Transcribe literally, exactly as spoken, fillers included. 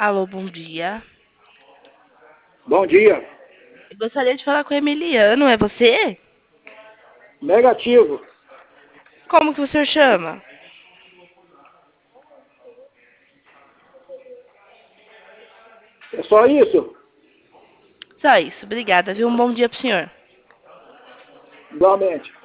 Alô, bom dia. Bom dia. Eu gostaria de falar com o Emiliano, é você? Negativo. Como que o senhor chama? É só isso? Só isso, obrigada, viu? Um bom dia pro senhor. Igualmente.